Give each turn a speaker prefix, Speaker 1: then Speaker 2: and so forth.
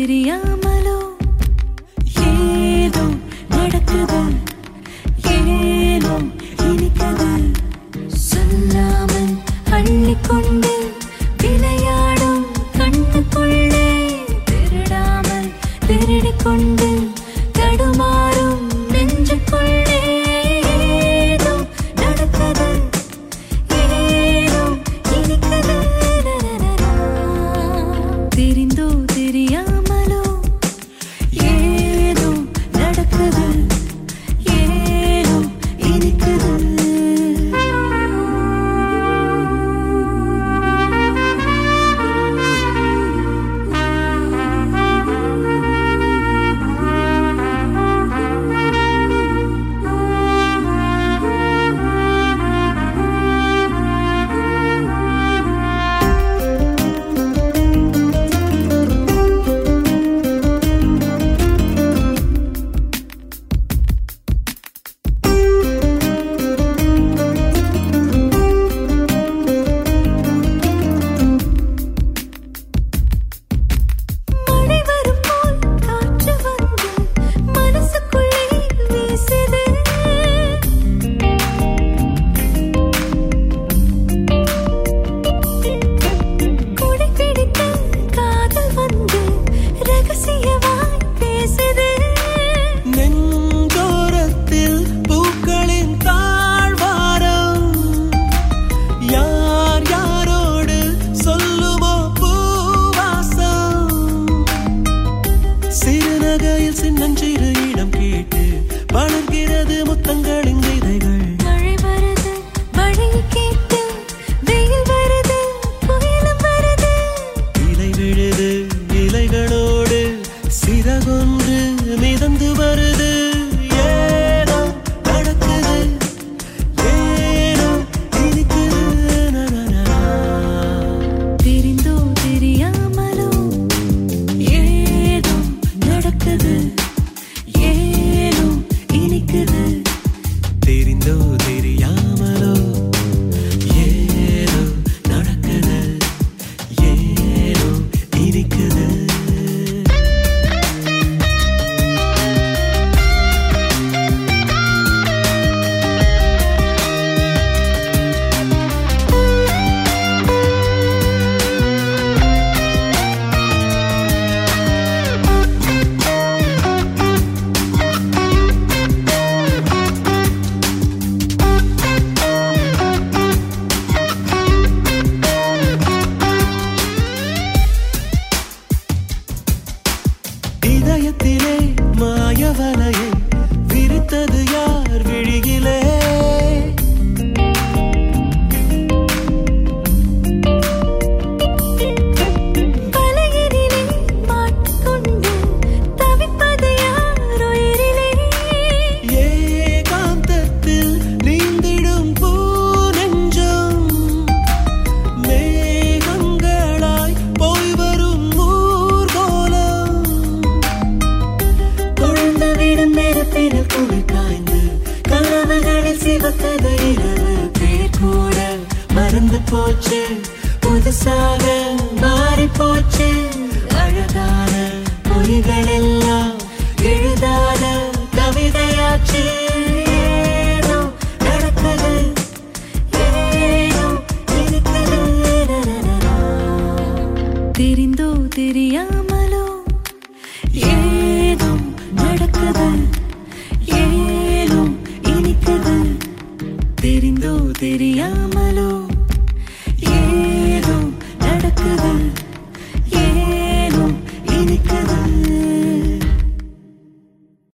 Speaker 1: தெரியாமலோ ஏதோ நடக்குது, ஏனோ இனிக்குது. சொல்லாமல் அள்ளிக்கொண்டு விளையாடும் கண்ணுக்குள்ளே திருடாமல் திருடிக்கொண்டு தடுமாறும் நெஞ்சுக்குள்ளே ஏதோ நடக்குது, ஏனோ இனிக்குது. தெரிந்தோ தெரியாமலோ ஏதோ நடக்குது, ஏனோ இனிக்குது.
Speaker 2: சின்னஞ்சிறு இடம் கேட்டு வளர்கிறது முத்தங்களின் விதைகள்.
Speaker 1: மழை வருது மழை கேட்டு, வெயில் வருது புயலும் வருது.
Speaker 2: இலை விழுது இலைகளோடு சிறகொன்று மிதந்து வருது. ஏனோ நடக்குது, ஏனோ இனிக்குது.
Speaker 1: தெரிந்தோ தெரியாமலோ ஏதோ நடக்குது, ஏனோ இனிக்குது.
Speaker 2: தெரிந்தோ தெரியாமலோ ஏதோ நடக்குது, ஏனோ இனிக்குது. இதயத்திலே மாயவலையை விரித்தது யார் விழியிலே?
Speaker 1: பலையினிலே மாட்டிக்கொண்டு தவிப்பது யார் உயிரிலே?
Speaker 2: ஏகாந்தத்தில் நீந்திடும் பூ நெஞ்சம் மேகங்களாய் போய் வரும் ஊர்கோலம்.
Speaker 1: கொழுந்து விடும் நெருப்பினில் குளிர் காய்ந்து கனவுகளில் சிவக்கது இரவு. பேர் கூட மறந்து போச்சு, புதுசாக மாறி போச்சு. அழகான மொழிகள் எல்லாம் எழுதாத கவிதையாச்சு. ஏதோ நடக்குது, ஏனோ இனிக்குது. தெரிந்தோ தெரியாமலோ ஏதோ நடக்குது, ஏனோ இனிக்குது. தெரிந்தோ தெரியாமலோ